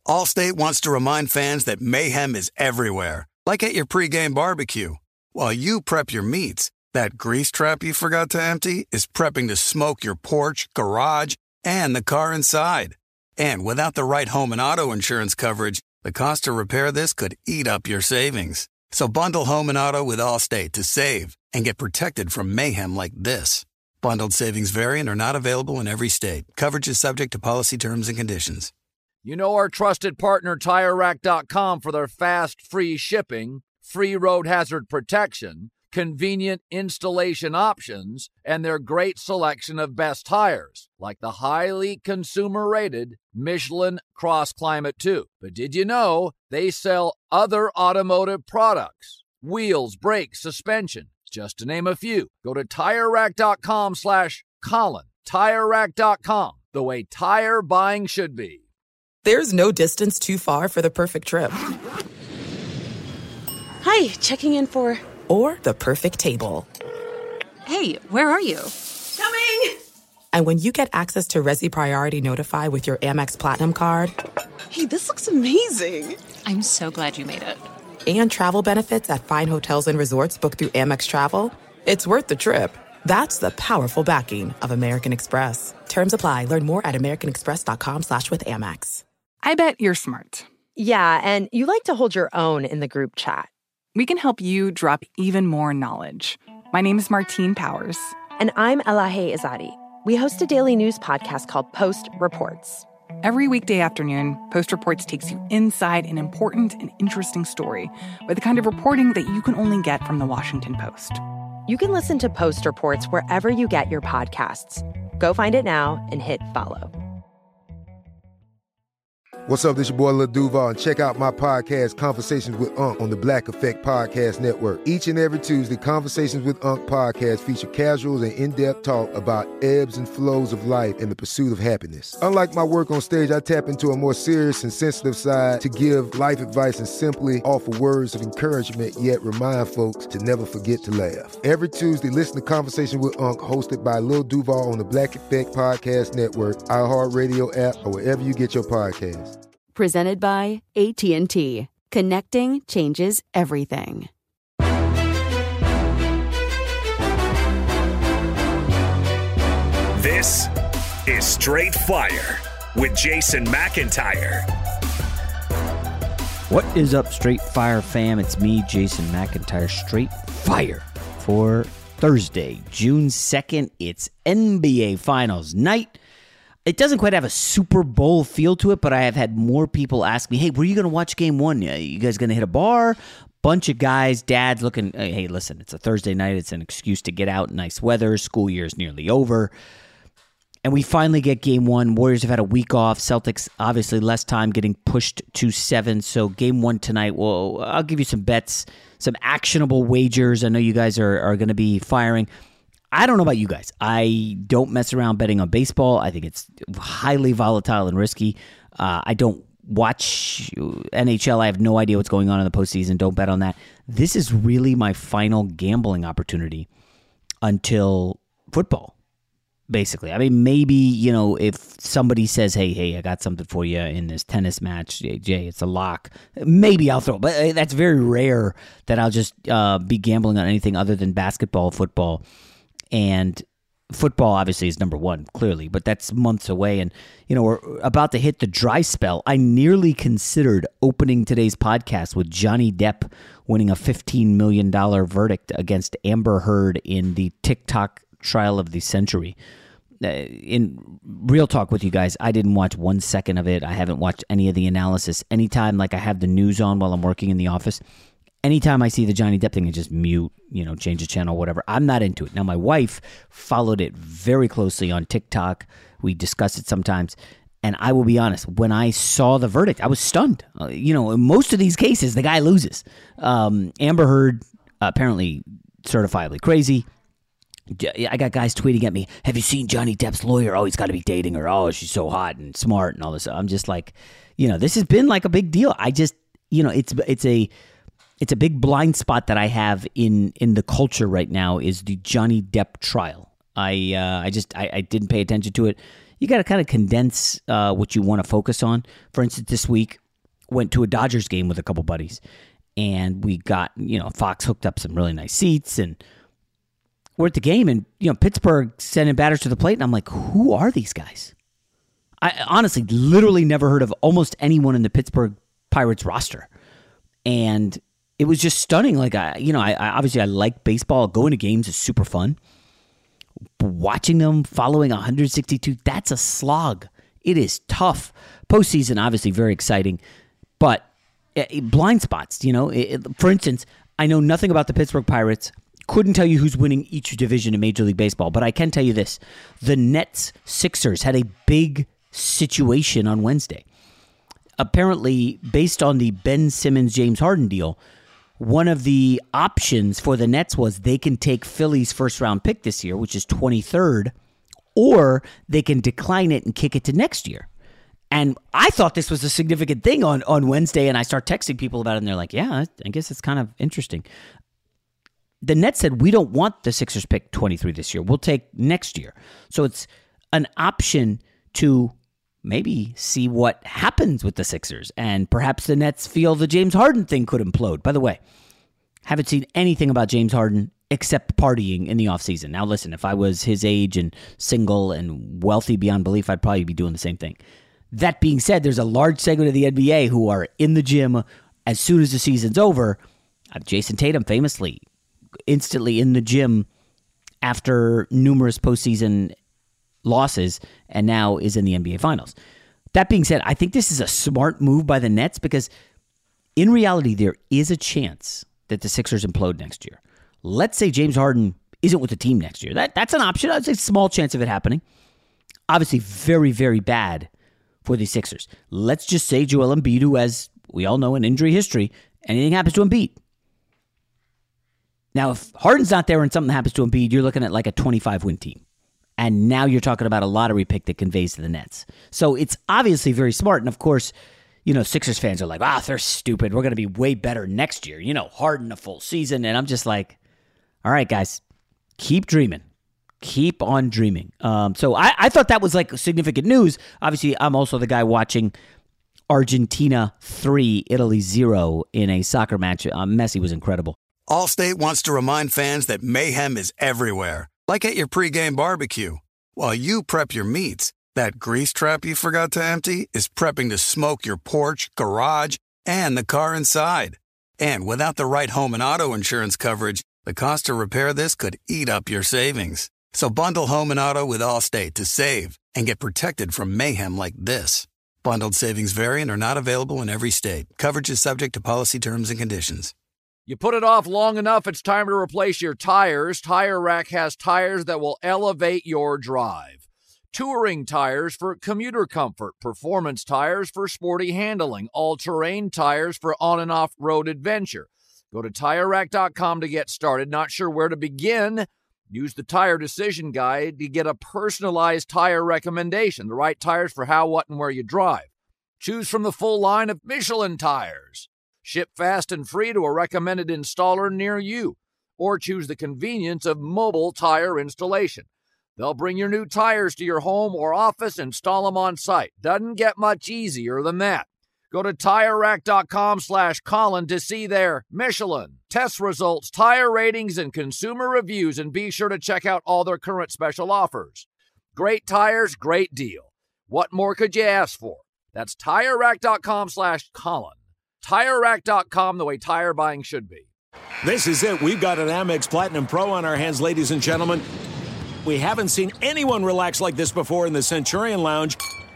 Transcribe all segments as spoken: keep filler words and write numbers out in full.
Allstate wants to remind fans that mayhem is everywhere, like at your pregame barbecue. While you prep your meats, that grease trap you forgot to empty is prepping to smoke your porch, garage, and the car inside. And without the right home and auto insurance coverage, the cost to repair this could eat up your savings. So bundle home and auto with Allstate to save and get protected from mayhem like this. Bundled savings vary and are not available in every state. Coverage is subject to policy terms and conditions. You know our trusted partner Tire Rack dot com for their fast, free shipping, free road hazard protection, convenient installation options, and their great selection of best tires, like the highly consumer-rated Michelin Cross Climate two. But did you know they sell other automotive products? Wheels, brakes, suspension, just to name a few. Go to Tire Rack dot com slash Colin. Tire Rack dot com, the way tire buying should be. There's no distance too far for the perfect trip. Hi, checking in for... Or the perfect table. Hey, where are you? Coming! And when you get access to Resi Priority Notify with your Amex Platinum card... Hey, this looks amazing! I'm so glad you made it. And travel benefits at fine hotels and resorts booked through Amex Travel, it's worth the trip. That's the powerful backing of American Express. Terms apply. Learn more at americanexpress.com slash with Amex. I bet you're smart. Yeah, and you like to hold your own in the group chat. We can help you drop even more knowledge. My name is Martine Powers. And I'm Elahe Izadi. We host a daily news podcast called Post Reports. Every weekday afternoon, Post Reports takes you inside an important and interesting story with the kind of reporting that you can only get from the Washington Post. You can listen to Post Reports wherever you get your podcasts. Go find it now and hit follow. What's up, this your boy Lil Duval, and check out my podcast, Conversations with Unc, on the Black Effect Podcast Network. Each and every Tuesday, Conversations with Unc podcast feature casuals and in-depth talk about ebbs and flows of life and the pursuit of happiness. Unlike my work on stage, I tap into a more serious and sensitive side to give life advice and simply offer words of encouragement, yet remind folks to never forget to laugh. Every Tuesday, listen to Conversation with Unc, hosted by Lil Duval on the Black Effect Podcast Network, iHeartRadio app, or wherever you get your podcasts. Presented by A T and T. Connecting changes everything. This is Straight Fire with Jason McIntyre. What is up, Straight Fire fam? It's me, Jason McIntyre. Straight Fire for Thursday, June second. It's N B A Finals night. It doesn't quite have a Super Bowl feel to it, but I have had more people ask me, hey, were you going to watch game one? You guys going to hit a bar? Bunch of guys, dads looking, hey, listen, it's a Thursday night. It's an excuse to get out. Nice weather. School year is nearly over. And we finally get game one. Warriors have had a week off. Celtics, obviously, less time, getting pushed to seven. So game one tonight, well, I'll give you some bets, some actionable wagers. I know you guys are, are going to be firing. I don't know about you guys. I don't mess around betting on baseball. I think it's highly volatile and risky. Uh, I don't watch N H L. I have no idea what's going on in the postseason. Don't bet on that. This is really my final gambling opportunity until football, basically. I mean, maybe, you know, if somebody says, hey, hey, I got something for you in this tennis match, Jay, Jay it's a lock, maybe I'll throw. But that's very rare that I'll just uh, be gambling on anything other than basketball, football. And football obviously is number one, clearly, but that's months away. And, you know, we're about to hit the dry spell. I nearly considered opening today's podcast with Johnny Depp winning a fifteen million dollars verdict against Amber Heard in the TikTok trial of the century. Uh, in real talk with you guys, I didn't watch one second of it. I haven't watched any of the analysis. Anytime, like, I have the news on while I'm working in the office, anytime I see the Johnny Depp thing, I just mute, you know, change the channel, whatever. I'm not into it. Now, my wife followed it very closely on TikTok. We discuss it sometimes. And I will be honest, when I saw the verdict, I was stunned. Uh, you know, in most of these cases, the guy loses. Um, Amber Heard, uh, apparently certifiably crazy. I got guys tweeting at me, have you seen Johnny Depp's lawyer? Oh, he's got to be dating her. Oh, she's so hot and smart and all this. I'm just like, you know, this has been like a big deal. I just, you know, it's it's a... It's a big blind spot that I have in, in the culture right now is the Johnny Depp trial. I uh, I just I, I didn't pay attention to it. you got to kind of condense uh, what you want to focus on. For instance, this week, went to a Dodgers game with a couple buddies, and we got, you know, Fox hooked up some really nice seats, and we're at the game, and, you know, Pittsburgh sending batters to the plate, and I'm like, who are these guys? I honestly literally never heard of almost anyone in the Pittsburgh Pirates roster. And it was just stunning. Like, I, you know, I, I obviously I like baseball. Going to games is super fun. But watching them, following one hundred sixty-two, that's a slog. It is tough. Postseason, obviously very exciting. But it, blind spots, you know. It, for instance, I know nothing about the Pittsburgh Pirates. Couldn't tell you who's winning each division in Major League Baseball. But I can tell you this. The Nets Sixers had a big situation on Wednesday. Apparently, based on the Ben Simmons James Harden deal, one of the options for the Nets was they can take Philly's first round pick this year, which is twenty-third, or they can decline it and kick it to next year. And I thought this was a significant thing on, on Wednesday, and I start texting people about it, and they're like, yeah, I guess it's kind of interesting. The Nets said, we don't want the Sixers pick twenty-three this year. We'll take next year. So it's an option to maybe see what happens with the Sixers. And perhaps the Nets feel the James Harden thing could implode. By the way, haven't seen anything about James Harden except partying in the offseason. Now listen, if I was his age and single and wealthy beyond belief, I'd probably be doing the same thing. That being said, there's a large segment of the N B A who are in the gym as soon as the season's over. Uh, Jason Tatum famously instantly in the gym after numerous postseason losses, and now is in the N B A Finals. That being said, I think this is a smart move by the Nets because in reality, there is a chance that the Sixers implode next year. Let's say James Harden isn't with the team next year. That That's an option. I'd say small chance of it happening. Obviously, very, very bad for the Sixers. Let's just say Joel Embiid, who has, we all know, an injury history, anything happens to Embiid. Now, if Harden's not there and something happens to Embiid, you're looking at like a twenty-five win team. And now you're talking about a lottery pick that conveys to the Nets. So it's obviously very smart. And of course, you know, Sixers fans are like, ah, they're stupid. We're going to be way better next year. You know, Harden a full season. And I'm just like, all right, guys, keep dreaming. Keep on dreaming. Um, so I, I thought that was like significant news. Obviously, I'm also the guy watching Argentina three, Italy zero in a soccer match. Uh, Messi was incredible. Allstate wants to remind fans that mayhem is everywhere. Like at your pregame barbecue. While you prep your meats, that grease trap you forgot to empty is prepping to smoke your porch, garage, and the car inside. And without the right home and auto insurance coverage, the cost to repair this could eat up your savings. So bundle home and auto with Allstate to save and get protected from mayhem like this. Bundled savings vary and are not available in every state. Coverage is subject to policy terms and conditions. You put it off long enough, it's time to replace your tires. Tire Rack has tires that will elevate your drive. Touring tires for commuter comfort, performance tires for sporty handling, all-terrain tires for on- and off-road adventure. Go to Tire Rack dot com to get started. Not sure where to begin? Use the Tire Decision Guide to get a personalized tire recommendation, the right tires for how, what, and where you drive. Choose from the full line of Michelin tires. Ship fast and free to a recommended installer near you, or choose the convenience of mobile tire installation. They'll bring your new tires to your home or office, install them on site. Doesn't get much easier than that. Go to Tire Rack dot com slash Colin to see their Michelin, test results, tire ratings, and consumer reviews, and be sure to check out all their current special offers. Great tires, great deal. What more could you ask for? That's Tire Rack dot com slash Colin. Tire Rack dot com, the way tire buying should be. This is it. We've got an Amex Platinum Pro on our hands, ladies and gentlemen. We haven't seen anyone relax like this before in the Centurion Lounge.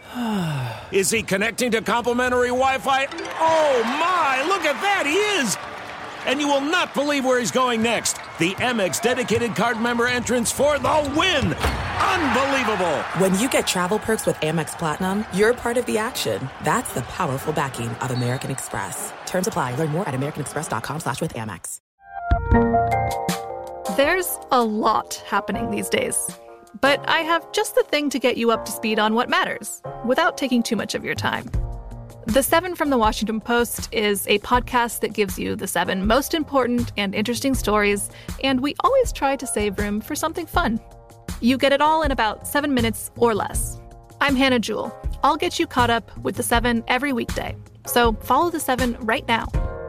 Is he connecting to complimentary Wi-Fi? Oh, my! Look at that! He is! And you will not believe where he's going next. The Amex dedicated card member entrance for the win! Unbelievable! When you get travel perks with Amex Platinum, you're part of the action. That's the powerful backing of American Express. Terms apply. Learn more at americanexpress.com slash with Amex. There's a lot happening these days. But I have just the thing to get you up to speed on what matters, without taking too much of your time. The Seven from the Washington Post is a podcast that gives you the seven most important and interesting stories, and we always try to save room for something fun. You get it all in about seven minutes or less. I'm Hannah Jewell. I'll get you caught up with The Seven every weekday. So follow The Seven right now.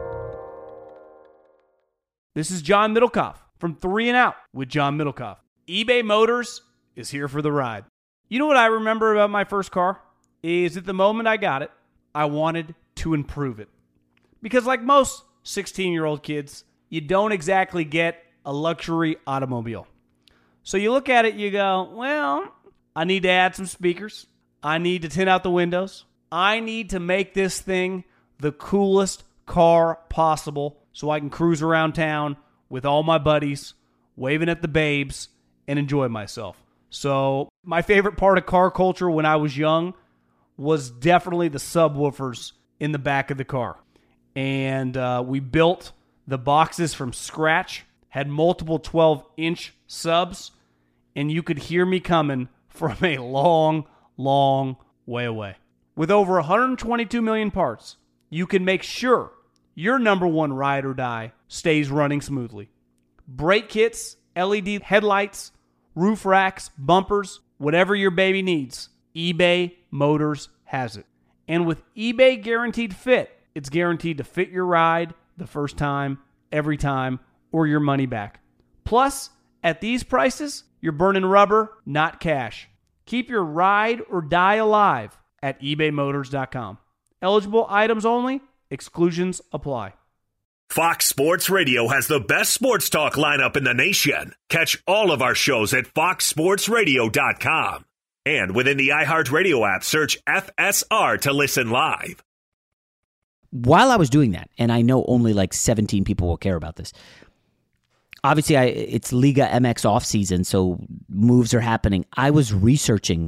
This is John Middlecoff from Three and Out with John Middlecoff. eBay Motors is here for the ride. You know what I remember about my first car? Is at the moment I got it, I wanted to improve it. Because like most sixteen-year-old kids, you don't exactly get a luxury automobile. So you look at it, you go, well, I need to add some speakers. I need to tint out the windows. I need to make this thing the coolest car possible so I can cruise around town with all my buddies, waving at the babes, and enjoy myself. So my favorite part of car culture when I was young was definitely the subwoofers in the back of the car. And uh, we built the boxes from scratch, had multiple twelve-inch subs, and you could hear me coming from a long, long way away. With over one hundred twenty-two million parts, you can make sure your number one ride or die stays running smoothly. Brake kits, L E D headlights, roof racks, bumpers, whatever your baby needs, eBay Motors has it. And with eBay Guaranteed Fit, it's guaranteed to fit your ride the first time, every time, or your money back. Plus, at these prices, you're burning rubber, not cash. Keep your ride or die alive at ebay motors dot com. Eligible items only. Exclusions apply. Fox Sports Radio has the best sports talk lineup in the nation. Catch all of our shows at fox sports radio dot com. And within the iHeartRadio app, search F S R to listen live. While I was doing that, and I know only like seventeen people will care about this, obviously I, it's Liga M X off season, so moves are happening. I was researching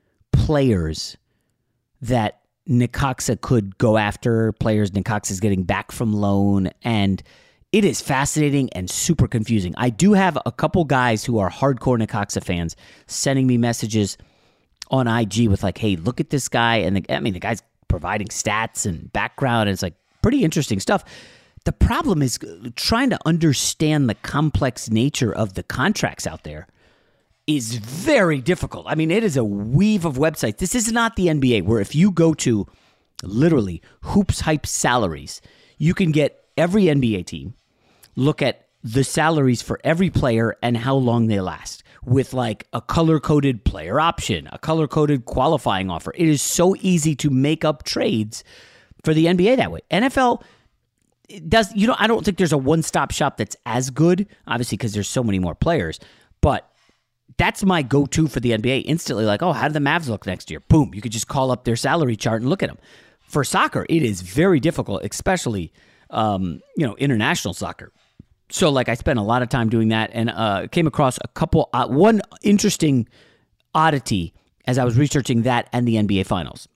players that Necaxa could go after, players Necaxa is getting back from loan, and it is fascinating and super confusing. I do have a couple guys who are hardcore Necaxa fans sending me messages on I G with like, hey, look at this guy. And the, I mean, the guy's providing stats and background, and it's like pretty interesting stuff. The problem is trying to understand the complex nature of the contracts out there is very difficult. I mean, it is a weave of websites. This is not the N B A where if you go to literally Hoops Hype salaries, you can get every N B A team, look at the salaries for every player and how long they last with like a color-coded player option, a color-coded qualifying offer. It is so easy to make up trades for the N B A that way. N F L does, you know, I don't think there's a one-stop shop that's as good, obviously because there's so many more players, but that's my go-to for the N B A. Instantly like, oh, how do the Mavs look next year? Boom, you could just call up their salary chart and look at them. For soccer, it is very difficult, especially, um, you know, international soccer. So, like, I spent a lot of time doing that and uh, came across a couple, uh, one interesting oddity as I was researching that and the N B A Finals.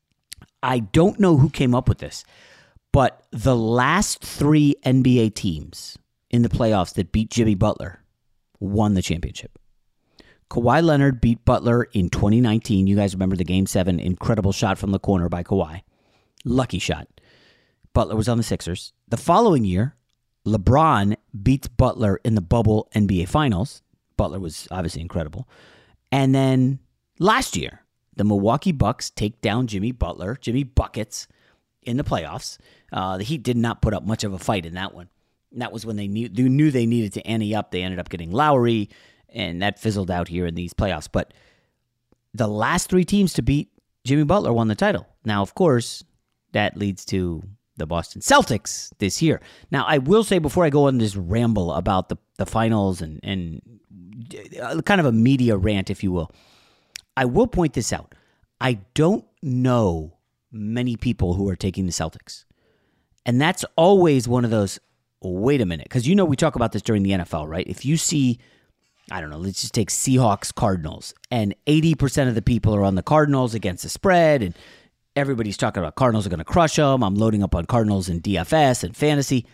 I don't know who came up with this, but the last three N B A teams in the playoffs that beat Jimmy Butler won the championship. Kawhi Leonard beat Butler in twenty nineteen. You guys remember the Game seven incredible shot from the corner by Kawhi. Lucky shot. Butler was on the Sixers. The following year, LeBron beats Butler in the bubble N B A Finals. Butler was obviously incredible. And then last year, the Milwaukee Bucks take down Jimmy Butler, Jimmy Buckets, in the playoffs. Uh, the Heat did not put up much of a fight in that one. And that was when they knew, they knew they needed to ante up. They ended up getting Lowry, and that fizzled out here in these playoffs. But the last three teams to beat Jimmy Butler won the title. Now, of course, that leads to the Boston Celtics this year. Now, I will say before I go on this ramble about the, the finals and, and kind of a media rant, if you will, I will point this out. I don't know many people who are taking the Celtics. And that's always one of those, wait a minute, because you know we talk about this during the N F L, right? If you see, I don't know, let's just take Seahawks, Cardinals, and eighty percent of the people are on the Cardinals against the spread, and everybody's talking about Cardinals are going to crush them. I'm loading up on Cardinals in D F S and fantasy.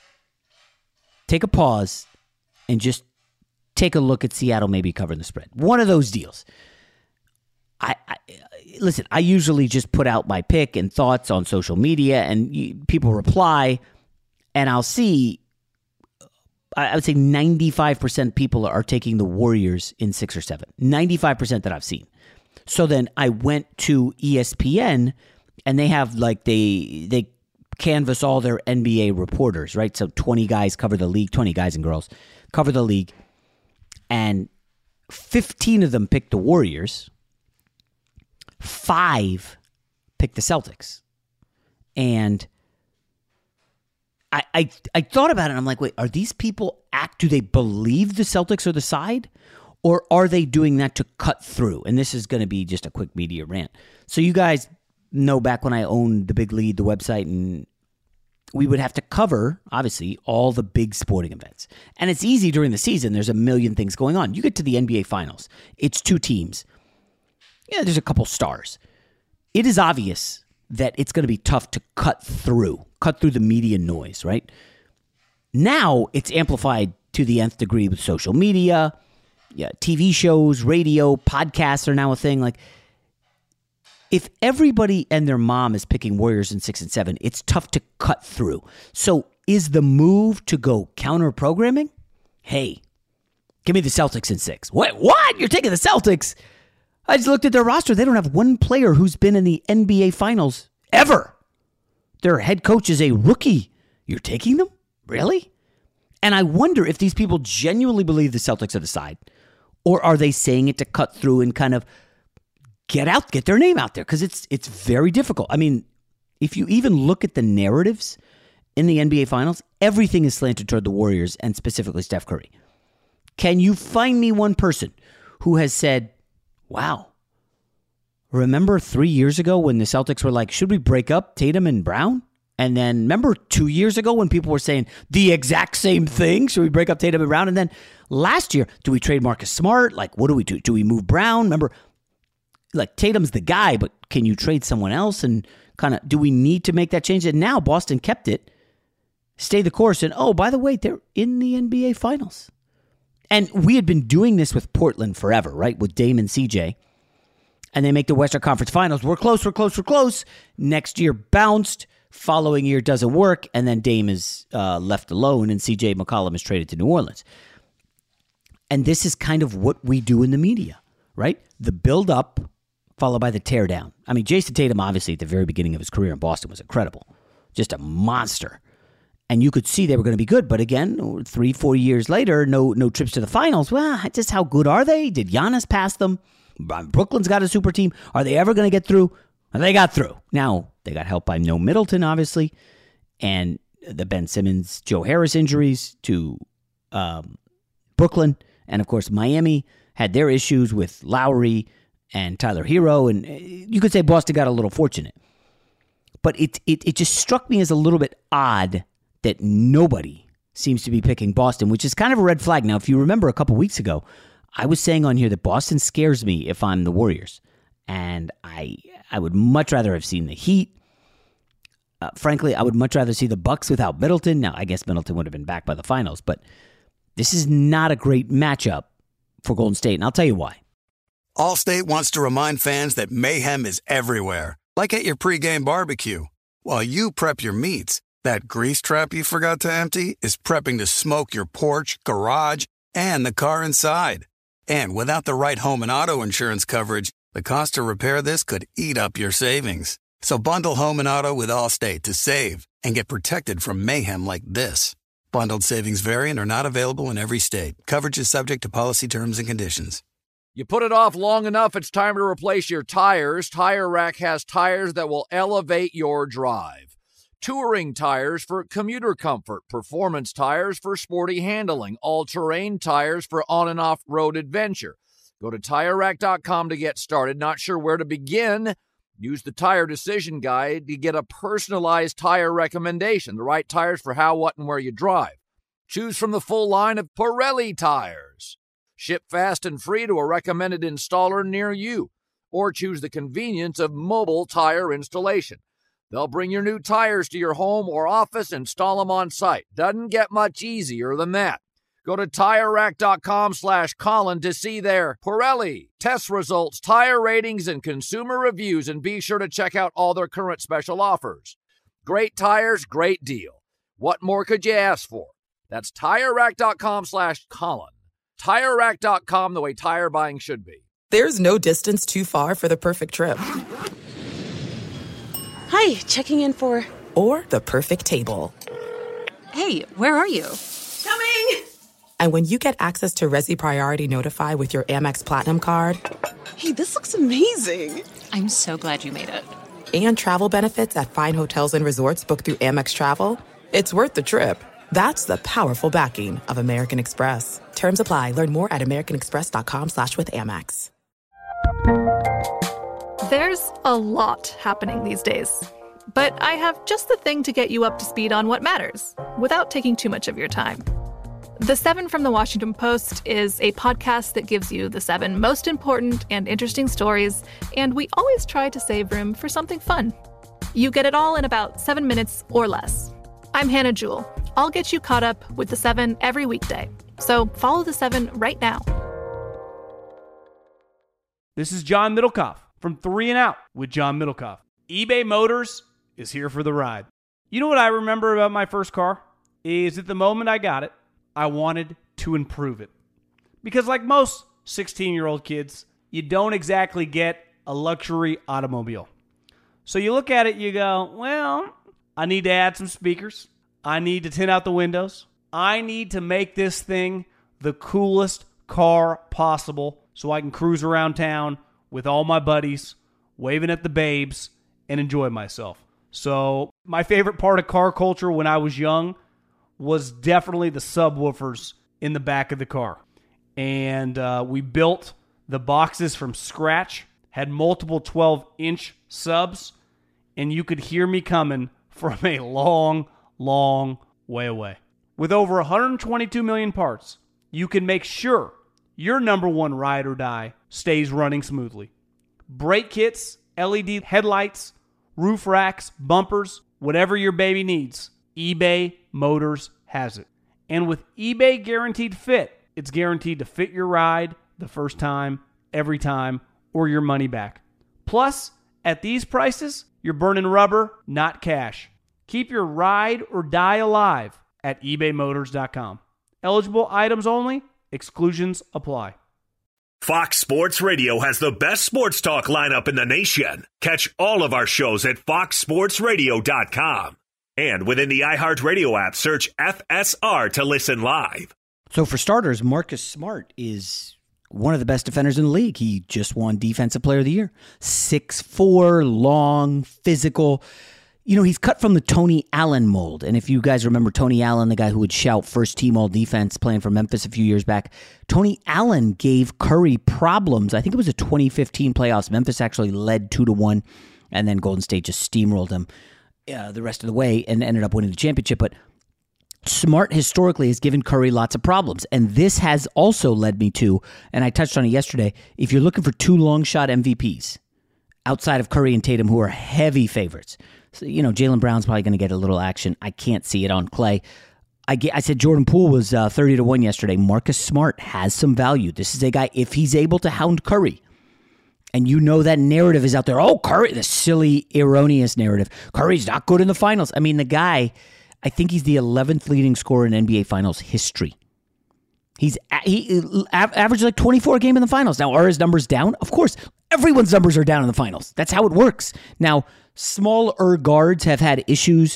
Take a pause and just take a look at Seattle maybe covering the spread. One of those deals. I, I listen, I usually just put out my pick and thoughts on social media, and you, people reply, and I'll see, I would say ninety-five percent people are taking the Warriors in six or seven. ninety-five percent that I've seen. So then I went to E S P N, and they have like they they canvass all their N B A reporters, right? So twenty guys cover the league, twenty guys and girls cover the league, and fifteen of them picked the Warriors. Five picked the Celtics. And I, I I thought about it, and I'm like, wait, are these people act, do they believe the Celtics are the side? Or are they doing that to cut through? And this is going to be just a quick media rant. So you guys know back when I owned The Big Lead, the website, and we would have to cover, obviously, all the big sporting events. And it's easy during the season. There's a million things going on. You get to the N B A Finals. It's two teams. Yeah, there's a couple stars. It is obvious that it's going to be tough to cut through, cut through the media noise, right? Now it's amplified to the nth degree with social media. Yeah, T V shows, radio, podcasts are now a thing. Like, if everybody and their mom is picking Warriors in six and seven, it's tough to cut through. So is the move to go counter-programming? Hey, give me the Celtics in six. What? What? You're taking the Celtics? I just looked at their roster. They don't have one player who's been in the N B A Finals ever. Their head coach is a rookie. You're taking them? Really? And I wonder if these people genuinely believe the Celtics are the side, or are they saying it to cut through and kind of get out, get their name out there? Because it's it's very difficult. I mean, if you even look at the narratives in the N B A Finals, everything is slanted toward the Warriors and specifically Steph Curry. Can you find me one person who has said, wow, remember three years ago when the Celtics were like, should we break up Tatum and Brown? And then remember two years ago when people were saying the exact same thing? Should we break up Tatum and Brown? And then last year, do we trade Marcus Smart? Like, what do we do? Do we move Brown? Remember, like, Tatum's the guy, but can you trade someone else? And kind of, do we need to make that change? And now Boston kept it, stayed the course. And, oh, by the way, they're in the N B A Finals. And we had been doing this with Portland forever, right? With Dame and C J. And they make the Western Conference Finals. We're close, we're close, we're close. Next year bounced. Following year doesn't work, and then Dame is uh, left alone, and C J McCollum is traded to New Orleans. And this is kind of what we do in the media, right? The build-up followed by the tear-down. I mean, Jason Tatum, obviously, at the very beginning of his career in Boston was incredible. Just a monster. And you could see they were going to be good, but again, three, four years later, no no trips to the finals. Well, just how good are they? Did Giannis pass them? Brooklyn's got a super team. Are they ever going to get through? Well, they got through. Now, they got helped by No Middleton, obviously, and the Ben Simmons, Joe Harris injuries to um, Brooklyn. And, of course, Miami had their issues with Lowry and Tyler Hero. And you could say Boston got a little fortunate. But it, it, it just struck me as a little bit odd that nobody seems to be picking Boston, which is kind of a red flag. Now, if you remember a couple weeks ago, I was saying on here that Boston scares me if I'm the Warriors. And I I would much rather have seen the Heat. Uh, frankly, I would much rather see the Bucks without Middleton. Now, I guess Middleton would have been back by the finals, but this is not a great matchup for Golden State, and I'll tell you why. Allstate wants to remind fans that mayhem is everywhere, like at your pregame barbecue. While you prep your meats, that grease trap you forgot to empty is prepping to smoke your porch, garage, and the car inside. And without the right home and auto insurance coverage, the cost to repair this could eat up your savings. So bundle home and auto with Allstate to save and get protected from mayhem like this. Bundled savings vary and are not available in every state. Coverage is subject to policy terms and conditions. You put it off long enough, it's time to replace your tires. Tire Rack has tires that will elevate your drive. Touring tires for commuter comfort, performance tires for sporty handling, all-terrain tires for on- and off-road adventure. Go to Tire Rack dot com to get started. Not sure where to begin? Use the Tire Decision Guide to get a personalized tire recommendation, the right tires for how, what, and where you drive. Choose from the full line of Pirelli tires. Ship fast and free to a recommended installer near you. Or choose the convenience of mobile tire installation. They'll bring your new tires to your home or office and install them on site. Doesn't get much easier than that. Go to Tire Rack dot com slash Colin to see their Pirelli test results, tire ratings, and consumer reviews, and be sure to check out all their current special offers. Great tires, great deal. What more could you ask for? That's Tire Rack dot com slash Colin. Tire Rack dot com, the way tire buying should be. There's no distance too far for the perfect trip. Hi, checking in for... Or the perfect table. Hey, where are you? Coming! And when you get access to Resi Priority Notify with your Amex Platinum card... Hey, this looks amazing! I'm so glad you made it. And travel benefits at fine hotels and resorts booked through Amex Travel, it's worth the trip. That's the powerful backing of American Express. Terms apply. Learn more at americanexpress.com slash with Amex. There's a lot happening these days. But I have just the thing to get you up to speed on what matters, without taking too much of your time. The Seven from the Washington Post is a podcast that gives you the seven most important and interesting stories, and we always try to save room for something fun. You get it all in about seven minutes or less. I'm Hannah Jewell. I'll get you caught up with the seven every weekday. So follow the seven right now. This is John Middlecoff from Three and Out with John Middlecoff. eBay Motors is here for the ride. You know what I remember about my first car? Is at the moment I got it, I wanted to improve it. Because like most sixteen-year-old kids, you don't exactly get a luxury automobile. So you look at it, you go, well, I need to add some speakers. I need to tint out the windows. I need to make this thing the coolest car possible so I can cruise around town with all my buddies, waving at the babes, and enjoy myself. So my favorite part of car culture when I was young was definitely the subwoofers in the back of the car. And uh, we built the boxes from scratch, had multiple twelve-inch subs, and you could hear me coming from a long, long way away. With over one hundred twenty-two million parts, you can make sure your number one ride or die stays running smoothly. Brake kits, L E D headlights, roof racks, bumpers, whatever your baby needs, eBay Motors has it. And with eBay Guaranteed Fit, it's guaranteed to fit your ride the first time, every time, or your money back. Plus, at these prices, you're burning rubber, not cash. Keep your ride or die alive at ebay motors dot com. Eligible items only. Exclusions apply. Fox Sports Radio has the best sports talk lineup in the nation. Catch all of our shows at fox sports radio dot com. And within the iHeartRadio app, search F S R to listen live. So for starters, Marcus Smart is one of the best defenders in the league. He just won Defensive Player of the Year. six foot four, long, physical. You know, he's cut from the Tony Allen mold. And if you guys remember Tony Allen, the guy who would shout first team all defense playing for Memphis a few years back, Tony Allen gave Curry problems. I think it was a twenty fifteen playoffs. Memphis actually led two to one, and then Golden State just steamrolled them uh, the rest of the way and ended up winning the championship. But Smart historically has given Curry lots of problems. And this has also led me to, and I touched on it yesterday, if you're looking for two long shot M V Ps outside of Curry and Tatum, who are heavy favorites, so, you know, Jaylen Brown's probably going to get a little action. I can't see it on Clay. I, get, I said Jordan Poole was uh, thirty to one yesterday. Marcus Smart has some value. This is a guy, if he's able to hound Curry, and you know that narrative is out there, oh, Curry, the silly, erroneous narrative. Curry's not good in the finals. I mean, the guy, I think he's the eleventh leading scorer in N B A Finals history. He's he averaged like twenty-four a game in the finals. Now, are his numbers down? Of course. Everyone's numbers are down in the finals. That's how it works. Now, smaller guards have had issues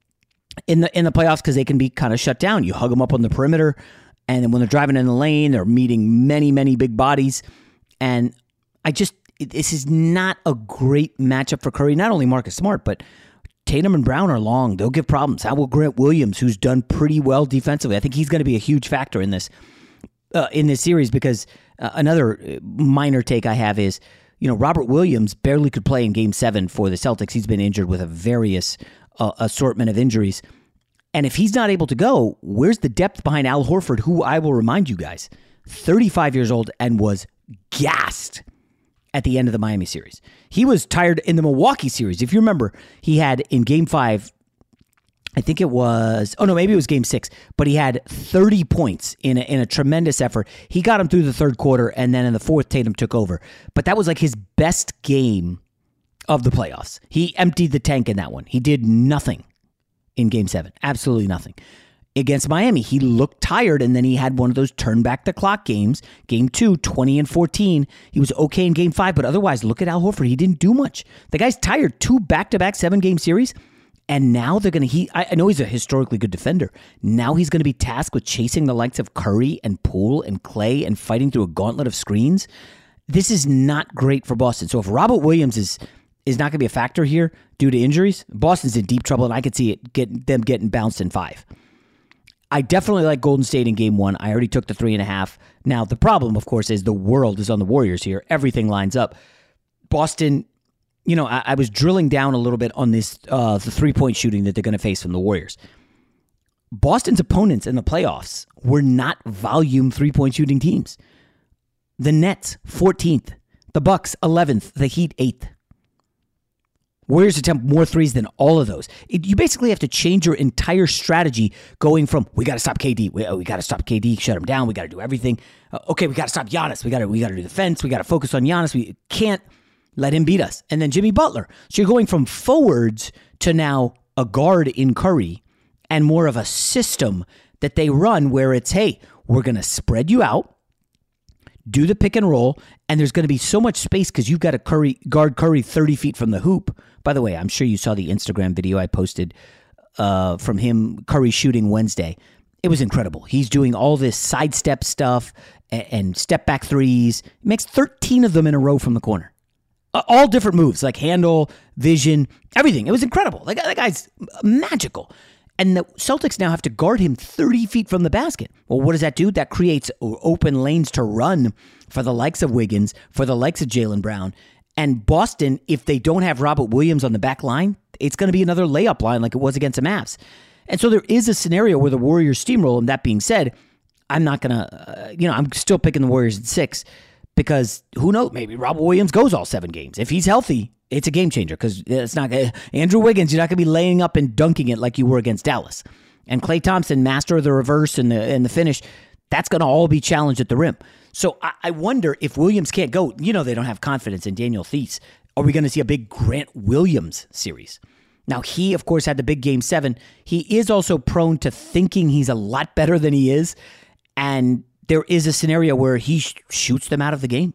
in the in the playoffs because they can be kind of shut down. You hug them up on the perimeter, and then when they're driving in the lane, they're meeting many, many big bodies. And I just, this is not a great matchup for Curry. Not only Marcus Smart, but Tatum and Brown are long. They'll give problems. How will Grant Williams, who's done pretty well defensively? I think he's going to be a huge factor in this uh, in this series because uh, another minor take I have is, you know, Robert Williams barely could play in Game seven for the Celtics. He's been injured with a various uh, assortment of injuries. And if he's not able to go, where's the depth behind Al Horford, who I will remind you guys, thirty-five years old and was gassed at the end of the Miami series. He was tired in the Milwaukee series. If you remember, he had in Game five, I think it was, oh no, maybe it was Game six, but he had thirty points in a, in a tremendous effort. He got him through the third quarter, and then in the fourth, Tatum took over. But that was like his best game of the playoffs. He emptied the tank in that one. He did nothing in Game seven. Absolutely nothing. against Miami. He looked tired, and then he had one of those turn back the clock games. Game two, twenty and fourteen. He was okay in game five, but otherwise, look at Al Horford. He didn't do much. The guy's tired. Two back-to-back seven-game series, and now they're going to... He, I know he's a historically good defender. Now he's going to be tasked with chasing the likes of Curry and Poole and Clay and fighting through a gauntlet of screens. This is not great for Boston. So if Robert Williams is... is not going to be a factor here due to injuries, Boston's in deep trouble, and I could see it get them getting bounced in five. I definitely like Golden State in game one. I already took the three and a half. Now, the problem, of course, is the world is on the Warriors here. Everything lines up. Boston, you know, I, I was drilling down a little bit on this, uh, the three-point shooting that they're going to face from the Warriors. Boston's opponents in the playoffs were not volume three-point shooting teams. The Nets, fourteenth. The Bucks, eleventh. The Heat, eighth. Warriors attempt more threes than all of those. It, you basically have to change your entire strategy going from, we got to stop K D. We, we got to stop K D, shut him down. We got to do everything. Uh, okay, we got to stop Giannis. We got to we got to do the fence. We got to focus on Giannis. We can't let him beat us. And then Jimmy Butler. So you're going from forwards to now a guard in Curry and more of a system that they run where it's, hey, we're going to spread you out, do the pick and roll, and there's going to be so much space because you've got to Curry, guard Curry thirty feet from the hoop. By the way, I'm sure you saw the Instagram video I posted uh, from him, Curry shooting Wednesday. It was incredible. He's doing all this sidestep stuff and, and step back threes. He makes thirteen of them in a row from the corner. Uh, all different moves, like handle, vision, everything. It was incredible. Like, that guy's magical. And the Celtics now have to guard him thirty feet from the basket. Well, what does that do? That creates open lanes to run for the likes of Wiggins, for the likes of Jaylen Brown. And Boston, if they don't have Robert Williams on the back line, it's going to be another layup line like it was against the Mavs. And so there is a scenario where the Warriors steamroll. And that being said, I'm not going to, uh, you know, I'm still picking the Warriors at six because who knows? Maybe Robert Williams goes all seven games. If he's healthy, it's a game changer because it's not uh, Andrew Wiggins. You're not going to be laying up and dunking it like you were against Dallas. And Klay Thompson, master of the reverse and the and the finish, that's going to all be challenged at the rim. So I, I wonder if Williams can't go. You know they don't have confidence in Daniel Theis. Are we going to see a big Grant Williams series? Now he, of course, had the big game seven. He is also prone to thinking he's a lot better than he is, and there is a scenario where he sh- shoots them out of the game.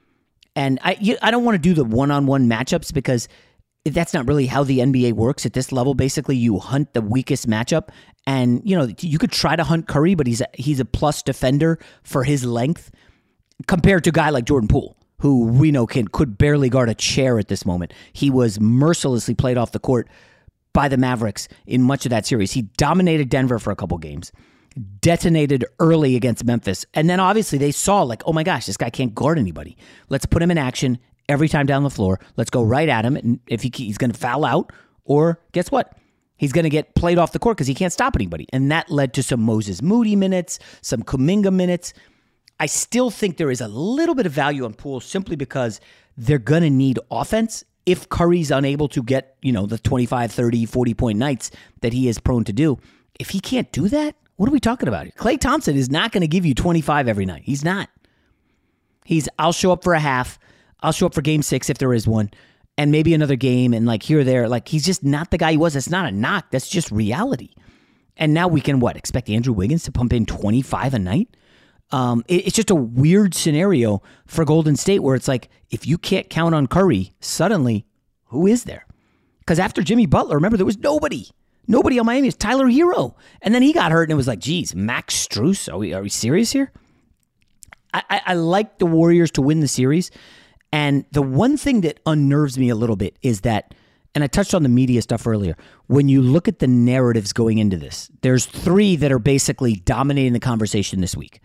And I you, I don't want to do the one-on-one matchups because that's not really how the N B A works at this level. Basically, you hunt the weakest matchup, and you know you could try to hunt Curry, but he's a, he's a plus defender for his length compared to a guy like Jordan Poole, who we know can could barely guard a chair at this moment. He was mercilessly played off the court by the Mavericks in much of that series. He dominated Denver for a couple games, detonated early against Memphis, and then obviously they saw like, oh my gosh, this guy can't guard anybody. Let's put him in action every time down the floor. Let's go right at him, and if he, he's going to foul out, or guess what? He's going to get played off the court because he can't stop anybody. And that led to some Moses Moody minutes, some Kuminga minutes. I still think there is a little bit of value on Poole simply because they're going to need offense if Curry's unable to get, you know, the twenty-five, thirty, forty-point nights that he is prone to do. If he can't do that, what are we talking about? Klay Thompson is not going to give you twenty-five every night. He's not. He's, I'll show up for a half. I'll show up for game six if there is one, and maybe another game, and like here or there. Like, he's just not the guy he was. That's not a knock. That's just reality. And now we can, what, expect Andrew Wiggins to pump in twenty-five a night? Um, it, it's just a weird scenario for Golden State where it's like, if you can't count on Curry, suddenly, who is there? Because after Jimmy Butler, remember, there was nobody. Nobody on Miami. It's Tyler Hero. And then he got hurt, and it was like, geez, Max Strus? Are we, are we serious here? I, I, I like the Warriors to win the series. And the one thing that unnerves me a little bit is that, and I touched on the media stuff earlier, when you look at the narratives going into this, there's three that are basically dominating the conversation this week.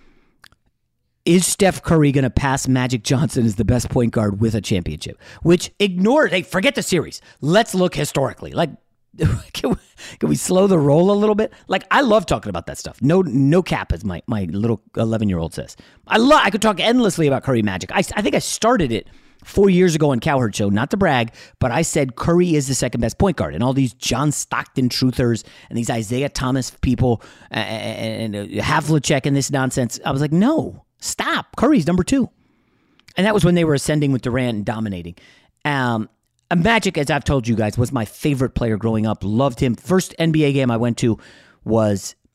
Is Steph Curry going to pass Magic Johnson as the best point guard with a championship? Which, ignore, hey, forget the series. Let's look historically. Like, can we, can we slow the roll a little bit? Like, I love talking about that stuff. No no cap, as my, my little eleven-year-old says. I love. I could talk endlessly about Curry Magic. I, I think I started it four years ago on Cowherd Show, not to brag, but I said Curry is the second best point guard. And all these John Stockton truthers and these Isaiah Thomas people and, and Havlicek and this nonsense, I was like, no. Stop. Curry's number two. And that was when they were ascending with Durant and dominating. Um, Magic, as I've told you guys, was my favorite player growing up. Loved him. First N B A game I went to was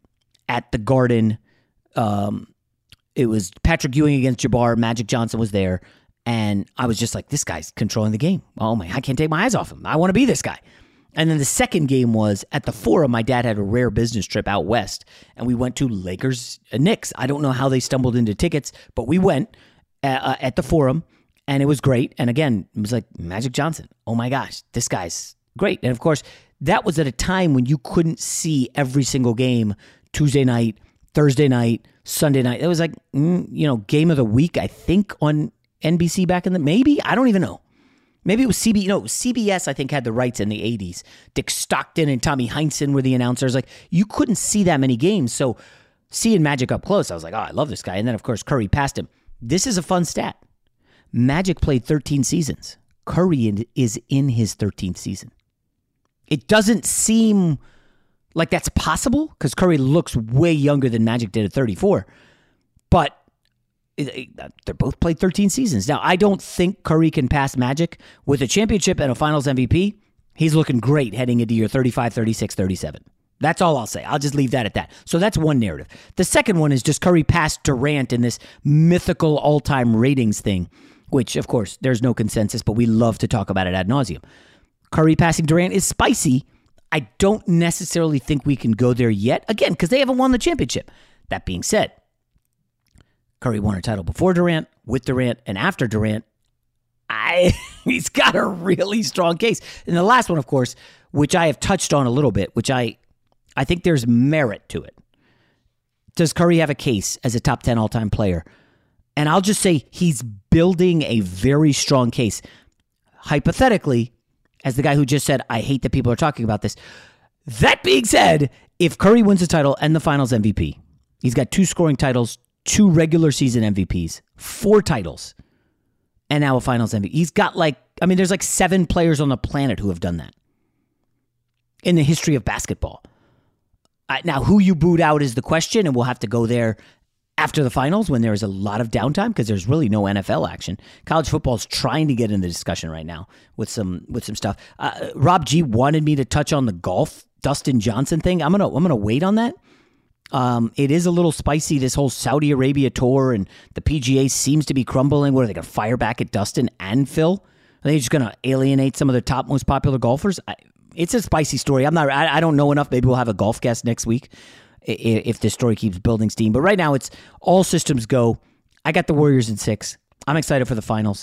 at the Garden. Um, it was Patrick Ewing against Jabbar. Magic Johnson was there. And I was just like, this guy's controlling the game. Oh, my, I can't take my eyes off him. I want to be this guy. And then the second game was at the Forum. My dad had a rare business trip out west, and we went to Lakers and Knicks. I don't know how they stumbled into tickets, but we went uh, at the Forum, and it was great. And again, it was like Magic Johnson. Oh, my gosh, this guy's great. And, of course, that was at a time when you couldn't see every single game Tuesday night, Thursday night, Sunday night. It was like, mm, you know, game of the week, I think, on N B C back in the, maybe? I don't even know. Maybe it was C B S. No, C B S, I think, had the rights in the eighties. Dick Stockton and Tommy Heinsohn were the announcers. Like, you couldn't see that many games. So seeing Magic up close, I was like, oh, I love this guy. And then, of course, Curry passed him. This is a fun stat. Magic played thirteen seasons. Curry is in his thirteenth season. It doesn't seem like that's possible because Curry looks way younger than Magic did at thirty-four. But they're both played thirteen seasons. Now, I don't think Curry can pass Magic with a championship and a finals M V P. He's looking great heading into year thirty-five, thirty-six, thirty-seven. That's all I'll say. I'll just leave that at that. So that's one narrative. The second one is just Curry passed Durant in this mythical all-time ratings thing, which, of course, there's no consensus, but we love to talk about it ad nauseum. Curry passing Durant is spicy. I don't necessarily think we can go there yet, again, because they haven't won the championship. That being said, Curry won a title before Durant, with Durant, and after Durant. I he's got a really strong case. And the last one, of course, which I have touched on a little bit, which I, I think there's merit to it. Does Curry have a case as a top ten all-time player? And I'll just say he's building a very strong case. Hypothetically, as the guy who just said, I hate that people are talking about this. That being said, if Curry wins the title and the finals M V P, he's got two scoring titles, two regular season M V Ps, four titles, and now a finals M V P. He's got like, I mean, there's like seven players on the planet who have done that in the history of basketball. Uh, now, who you boot out is the question, and we'll have to go there after the finals when there is a lot of downtime because there's really no N F L action. College football is trying to get in the discussion right now with some with some stuff. Uh, Rob G wanted me to touch on the golf Dustin Johnson thing. I'm gonna I'm gonna wait on that. Um, it is a little spicy, this whole Saudi Arabia tour, and the P G A seems to be crumbling. What are they going to fire back at Dustin and Phil? Are they just going to alienate some of their top, most popular golfers? I, it's a spicy story. I'm not. I, I don't know enough. Maybe we'll have a golf guest next week if, if this story keeps building steam. But right now, it's all systems go. I got the Warriors in six. I'm excited for the finals.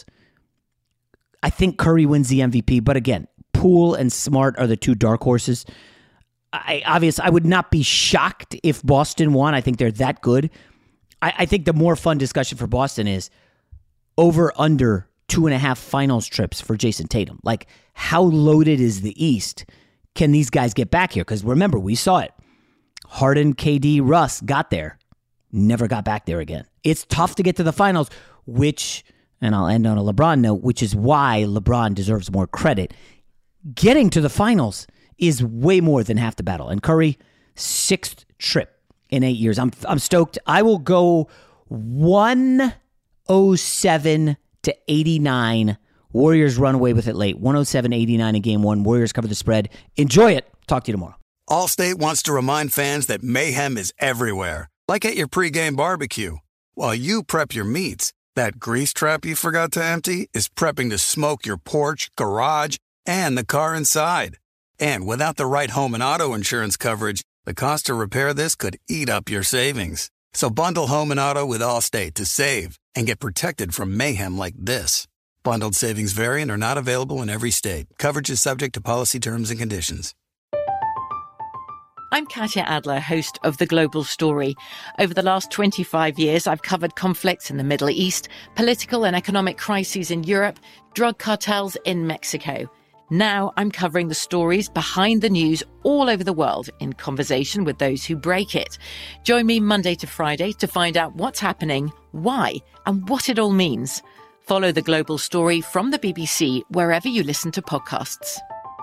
I think Curry wins the M V P. But again, Poole and Smart are the two dark horses. I obvious. I would not be shocked if Boston won. I think they're that good. I, I think the more fun discussion for Boston is over under two and a half finals trips for Jason Tatum. Like, how loaded is the East? Can these guys get back here? Because remember, we saw it. Harden, K D, Russ got there, never got back there again. It's tough to get to the finals, which, and I'll end on a LeBron note, which is why LeBron deserves more credit. Getting to the finals is way more than half the battle. And Curry, sixth trip in eight years. I'm I'm stoked. I will go one oh seven to eighty-nine. Warriors run away with it late. one oh seven eighty-nine in game one. Warriors cover the spread. Enjoy it. Talk to you tomorrow. Allstate wants to remind fans that mayhem is everywhere. Like at your pregame barbecue. While you prep your meats, that grease trap you forgot to empty is prepping to smoke your porch, garage, and the car inside. And without the right home and auto insurance coverage, the cost to repair this could eat up your savings. So bundle home and auto with Allstate to save and get protected from mayhem like this. Bundled savings vary and are not available in every state. Coverage is subject to policy terms and conditions. I'm Katya Adler, host of The Global Story. Over the last twenty-five years, I've covered conflicts in the Middle East, political and economic crises in Europe, drug cartels in Mexico. Now I'm covering the stories behind the news all over the world in conversation with those who break it. Join me Monday to Friday to find out what's happening, why, and what it all means. Follow The Global Story from the B B C wherever you listen to podcasts.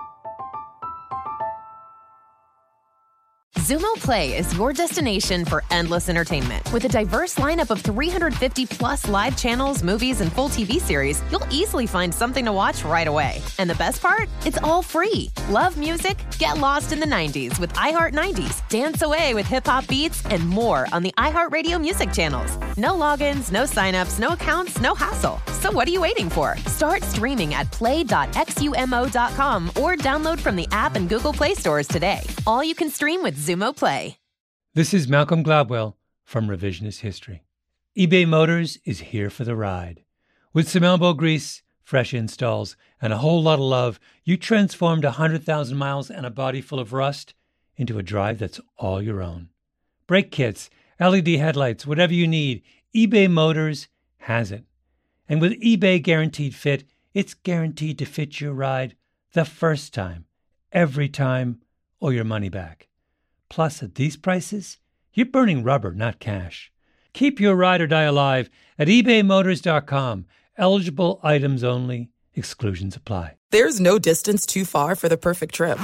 Xumo Play is your destination for endless entertainment. With a diverse lineup of three hundred fifty plus live channels, movies, and full T V series, you'll easily find something to watch right away. And the best part? It's all free. Love music? Get lost in the nineties with iHeart nineties, dance away with hip-hop beats, and more on the iHeartRadio music channels. No logins, no signups, no accounts, no hassle. So what are you waiting for? Start streaming at play dot x u m o dot com or download from the app and Google Play stores today. All you can stream with Xumo Play. This is Malcolm Gladwell from Revisionist History. eBay Motors is here for the ride. With some elbow grease, fresh installs, and a whole lot of love, you transformed one hundred thousand miles and a body full of rust into a drive that's all your own. Brake kits, L E D headlights, whatever you need, eBay Motors has it. And with eBay Guaranteed Fit, it's guaranteed to fit your ride the first time, every time, or your money back. Plus, at these prices, you're burning rubber, not cash. Keep your ride or die alive at ebay motors dot com. Eligible items only. Exclusions apply. There's no distance too far for the perfect trip.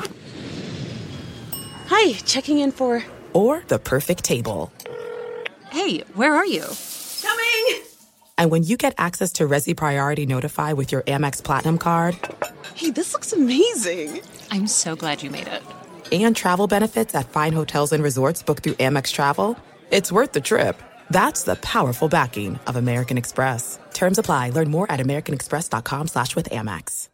Hi, checking in for... Or the perfect table. Hey, where are you? Coming! And when you get access to Resi Priority Notify with your Amex Platinum card... Hey, this looks amazing! I'm so glad you made it. And travel benefits at fine hotels and resorts booked through Amex Travel, it's worth the trip. That's the powerful backing of American Express. Terms apply. Learn more at americanexpress.com slash with Amex.